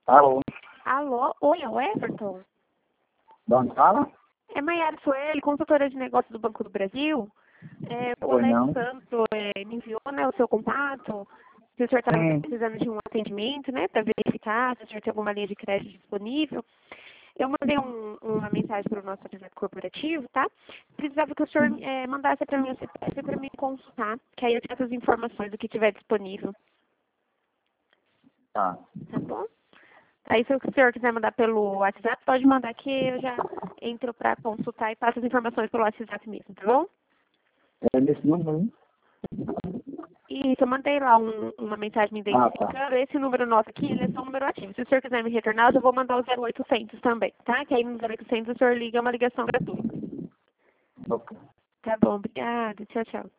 Alô, Alô? Oi, é o Everton? de onde fala? É Maiara Sueli, consultora de negócios do Banco do Brasil. O Oi, Alex não. Santos me enviou, né, o seu contato. Se o senhor está Sim. precisando de um atendimento, né, para verificar se o senhor tem alguma linha de crédito disponível. Eu mandei uma mensagem para o nosso atendimento corporativo, tá? Precisava que o senhor mandasse para mim o CPF para me consultar, que aí eu tenho as informações do que tiver disponível, Tá. tá bom? Aí se o senhor quiser mandar pelo WhatsApp, pode mandar que eu já entro para consultar e passo as informações pelo WhatsApp mesmo, tá bom? É nesse número, hein? Isso, eu mandei lá uma mensagem me Ah, tá. identificando. Esse número nosso aqui, ele é só um número ativo. Se o senhor quiser me retornar, eu já vou mandar o 0800 também, tá? Que aí no 0800 o senhor liga, é uma ligação gratuita. Ok. Tá bom, obrigada. Tchau, tchau.